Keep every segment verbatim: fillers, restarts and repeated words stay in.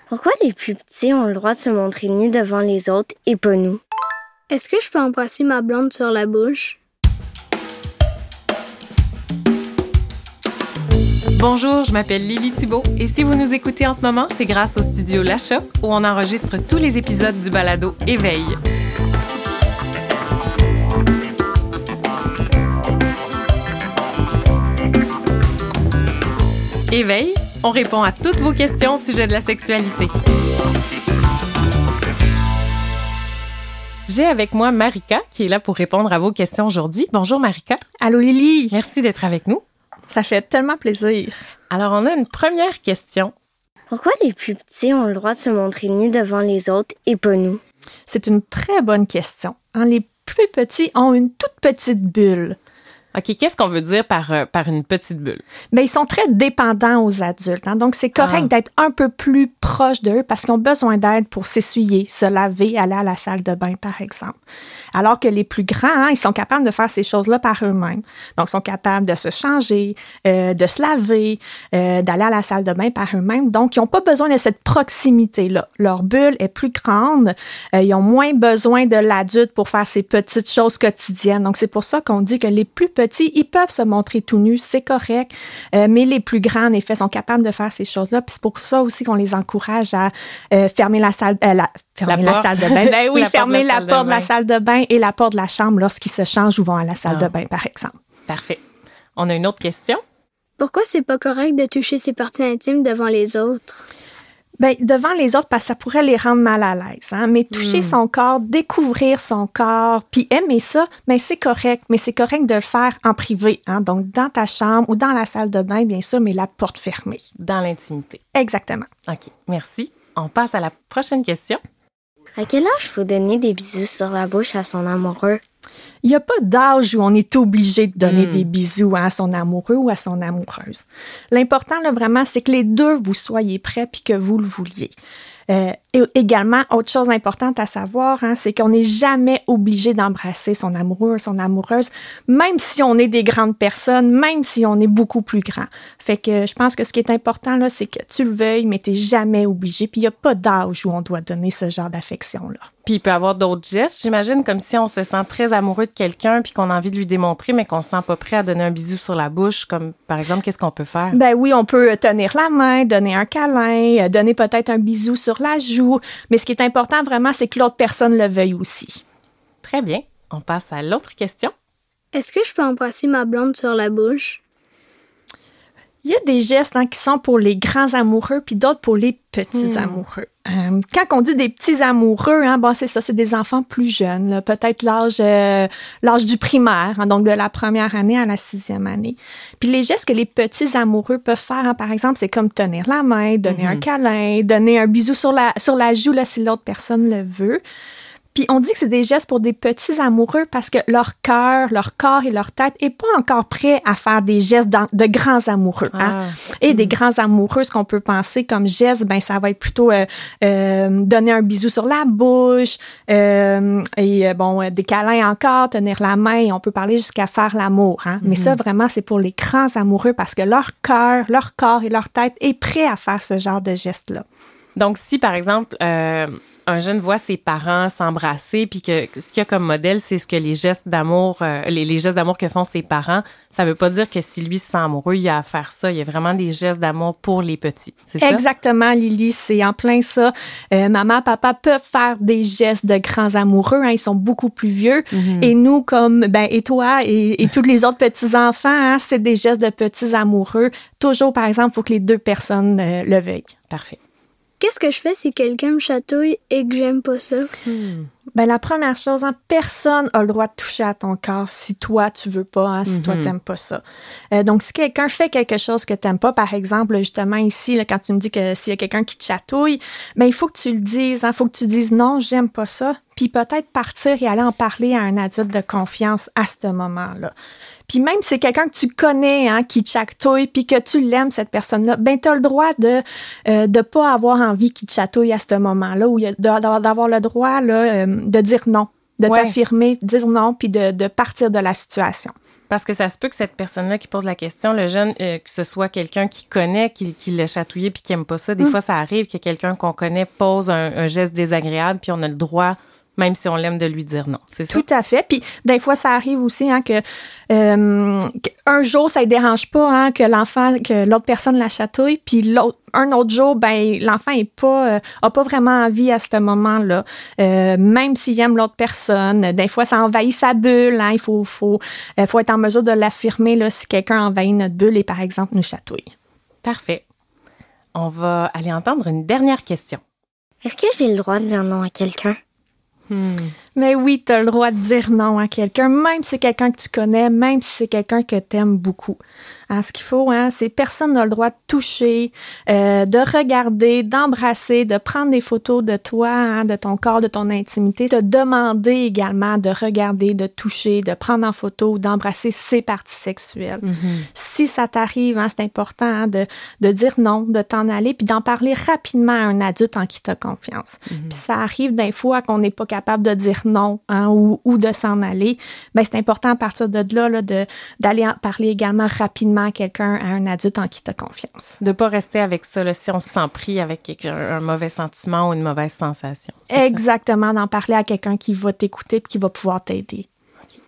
Pourquoi les plus petits ont le droit de se montrer nus devant les autres et pas nous? Est-ce que je peux embrasser ma blonde sur la bouche? Bonjour, je m'appelle Lily Thibault et si vous nous écoutez en ce moment, c'est grâce au studio La Shop où on enregistre tous les épisodes du balado Éveil. Éveil, on répond à toutes vos questions au sujet de la sexualité. J'ai avec moi Marika qui est là pour répondre à vos questions aujourd'hui. Bonjour Marika. Allô Lily. Merci d'être avec nous. Ça fait tellement plaisir. Alors, on a une première question. Pourquoi les plus petits ont le droit de se montrer nus devant les autres et pas nous? C'est une très bonne question. Hein, les plus petits ont une toute petite bulle. OK, qu'est-ce qu'on veut dire par, euh, par une petite bulle? Bien, ils sont très dépendants aux adultes. Hein, donc, c'est correct ah. d'être un peu plus proche d'eux parce qu'ils ont besoin d'aide pour s'essuyer, se laver, aller à la salle de bain, par exemple. Alors que les plus grands, hein, ils sont capables de faire ces choses-là par eux-mêmes. Donc, ils sont capables de se changer, euh, de se laver, euh, d'aller à la salle de bain par eux-mêmes. Donc, ils n'ont pas besoin de cette proximité-là. Leur bulle est plus grande. Euh, ils ont moins besoin de l'adulte pour faire ces petites choses quotidiennes. Donc, c'est pour ça qu'on dit que les plus petits, ils peuvent se montrer tout nus, c'est correct. Euh, mais les plus grands, en effet, sont capables de faire ces choses-là. Puis c'est pour ça aussi qu'on les encourage à euh, fermer la salle, euh, la, fermer la, la salle de bain. Ben oui, la fermer la porte de la salle de bain et la porte de la chambre lorsqu'ils se changent ou vont à la salle ah. de bain, par exemple. Parfait. On a une autre question. Pourquoi c'est pas correct de toucher ses parties intimes devant les autres? Bien, devant les autres, parce que ça pourrait les rendre mal à l'aise. Hein? Mais toucher mm. son corps, découvrir son corps, puis aimer ça, bien, c'est correct. Mais c'est correct de le faire en privé. Hein? Donc, dans ta chambre ou dans la salle de bain, bien sûr, mais la porte fermée. Dans l'intimité. Exactement. OK, merci. On passe à la prochaine question. À quel âge faut donner des bisous sur la bouche à son amoureux? Il n'y a pas d'âge où on est obligé de donner mmh. des bisous à son amoureux ou à son amoureuse. L'important, là, vraiment, c'est que les deux, vous soyez prêts puis que vous le vouliez. Euh, et également, autre chose importante à savoir, hein, c'est qu'on n'est jamais obligé d'embrasser son amoureux ou son amoureuse, même si on est des grandes personnes, même si on est beaucoup plus grand. Fait que je pense que ce qui est important, là, c'est que tu le veuilles, mais tu n'es jamais obligé. Puis il n'y a pas d'âge où on doit donner ce genre d'affection-là. Puis il peut y avoir d'autres gestes, j'imagine, comme si on se sent très amoureux de quelqu'un puis qu'on a envie de lui démontrer, mais qu'on ne se sent pas prêt à donner un bisou sur la bouche, comme par exemple, qu'est-ce qu'on peut faire? Ben oui, on peut tenir la main, donner un câlin, donner peut-être un bisou sur la joue, mais ce qui est important vraiment, c'est que l'autre personne le veuille aussi. Très bien. On passe à l'autre question. Est-ce que je peux embrasser ma blonde sur la bouche? Il y a des gestes hein, qui sont pour les grands amoureux puis d'autres pour les petits mmh. amoureux. Euh, quand on dit des petits amoureux, hein, bon, c'est ça, c'est des enfants plus jeunes, là, peut-être l'âge, euh, l'âge du primaire, hein, donc de la première année à la sixième année. Puis les gestes que les petits amoureux peuvent faire, hein, par exemple, c'est comme tenir la main, donner mmh. un câlin, donner un bisou sur la, sur la joue là, si l'autre personne le veut. Puis on dit que c'est des gestes pour des petits amoureux parce que leur cœur, leur corps et leur tête n'est pas encore prêt à faire des gestes de grands amoureux. Hein? Ah. Et mmh. des grands amoureux, ce qu'on peut penser comme geste, ben ça va être plutôt euh, euh, donner un bisou sur la bouche euh, et bon des câlins encore, tenir la main. Et on peut parler jusqu'à faire l'amour. Hein? Mmh. Mais ça vraiment c'est pour les grands amoureux parce que leur cœur, leur corps et leur tête est prêt à faire ce genre de gestes-là. Donc si par exemple euh, un jeune voit ses parents s'embrasser, puis que ce qu'il y a comme modèle, c'est ce que les gestes d'amour, euh, les, les gestes d'amour que font ses parents, ça veut pas dire que si lui se sent amoureux, il a à faire ça. Il y a vraiment des gestes d'amour pour les petits. C'est ça? Exactement, Lily, c'est en plein ça. Euh, maman, papa peuvent faire des gestes de grands amoureux. Hein, ils sont beaucoup plus vieux. Mm-hmm. Et nous, comme ben et toi et, et tous les autres petits enfants, hein, c'est des gestes de petits amoureux. Toujours, par exemple, il faut que les deux personnes euh, le veuillent. Parfait. Qu'est-ce que je fais si quelqu'un me chatouille et que j'aime pas ça? Hmm. Ben la première chose, hein, personne a le droit de toucher à ton corps si toi, tu veux pas, hein, si mm-hmm. toi, t'aimes pas ça. Euh, donc, si quelqu'un fait quelque chose que t'aimes pas, par exemple, justement, ici, là, quand tu me dis que s'il y a quelqu'un qui te chatouille, ben il faut que tu le dises, hein, il faut que tu dises non, j'aime pas ça, puis peut-être partir et aller en parler à un adulte de confiance à ce moment-là. Puis même si c'est quelqu'un que tu connais, hein, qui te chatouille, puis que tu l'aimes, cette personne-là, ben t'as le droit de euh, de pas avoir envie qu'il te chatouille à ce moment-là, ou d'avoir le droit là, euh, de dire non, de ouais. t'affirmer, dire non, puis de, de partir de la situation. Parce que ça se peut que cette personne-là qui pose la question, le jeune, euh, que ce soit quelqu'un qui connaît, qui, qui l'a chatouillé puis qui aime pas ça. Des mm. fois, ça arrive que quelqu'un qu'on connaît pose un, un geste désagréable puis on a le droit, même si on l'aime, de lui dire non. C'est ça? Tout à fait. Puis des fois, ça arrive aussi hein, que euh, un jour, ça ne dérange pas hein, que l'enfant, que l'autre personne la chatouille, puis l'autre un autre jour, ben l'enfant est pas euh, a pas vraiment envie à ce moment-là, euh, même s'il aime l'autre personne. Des fois, ça envahit sa bulle. Hein, il faut faut euh, faut être en mesure de l'affirmer là si quelqu'un envahit notre bulle et par exemple nous chatouille. Parfait. On va aller entendre une dernière question. Est-ce que j'ai le droit de dire non à quelqu'un? Hmm. Mais oui, tu as le droit de dire non à quelqu'un, même si c'est quelqu'un que tu connais, même si c'est quelqu'un que tu aimes beaucoup. Hein, ce qu'il faut, hein, c'est personne n'a le droit de toucher, euh, de regarder, d'embrasser, de prendre des photos de toi, hein, de ton corps, de ton intimité, de demander également de regarder, de toucher, de prendre en photo ou d'embrasser ses parties sexuelles. Mm-hmm. Si ça t'arrive, hein, c'est important hein, de, de dire non, de t'en aller, puis d'en parler rapidement à un adulte en qui tu as confiance. Mm-hmm. Puis ça arrive des fois qu'on n'est pas capable de dire non hein, ou, ou de s'en aller. Bien, c'est important à partir de là, là de, d'aller en parler également rapidement à quelqu'un, à un adulte en qui tu as confiance. De ne pas rester avec ça, là, si on se sent pris avec un, un mauvais sentiment ou une mauvaise sensation. Exactement, d'en parler à quelqu'un qui va t'écouter et qui va pouvoir t'aider. OK.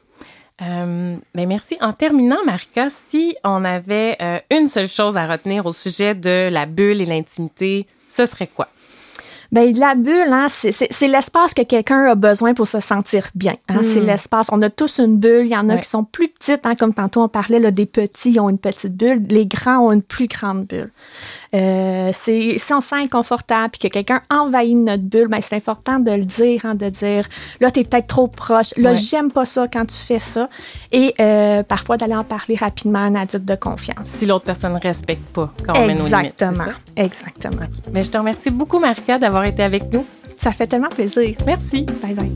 Euh, ben merci. En terminant, Marika, si on avait euh, une seule chose à retenir au sujet de la bulle et l'intimité, ce serait quoi? Bien, la bulle, hein, c'est, c'est, c'est l'espace que quelqu'un a besoin pour se sentir bien. Hein, mm. C'est l'espace. On a tous une bulle. Il y en a ouais. qui sont plus petites, hein, comme tantôt on parlait là, des petits, ils ont une petite bulle. Les grands ont une plus grande bulle. Euh, c'est, si on se sent inconfortable et que quelqu'un envahit notre bulle, ben c'est important de le dire, hein, de dire là, t'es peut-être trop proche. Là, ouais. j'aime pas ça quand tu fais ça. Et euh, parfois, d'aller en parler rapidement à un adulte de confiance. Si l'autre personne ne respecte pas quand on met nos limites. Exactement. Exactement. Okay. Mais je te remercie beaucoup, Marika, d'avoir été avec nous. Ça fait tellement plaisir. Merci. Bye bye.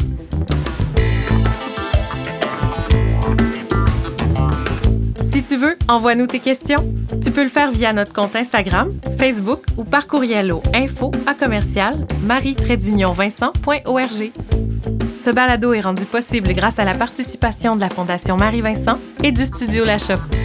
Si tu veux, envoie-nous tes questions. Tu peux le faire via notre compte Instagram, Facebook ou par courriel au info à commercial marie trait d'union vincent point org. Ce balado est rendu possible grâce à la participation de la Fondation Marie-Vincent et du Studio La Chope.